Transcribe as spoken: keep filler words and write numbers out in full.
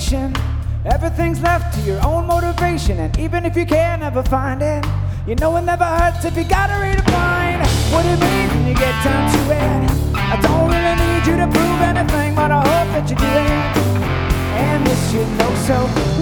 destination. Everything's left to your own motivation, and even if you can never find it, you know it never hurts if you gotta redefine what it means when you get down to it. I don't really need you to prove anything, but I hope that you do it. And this you know so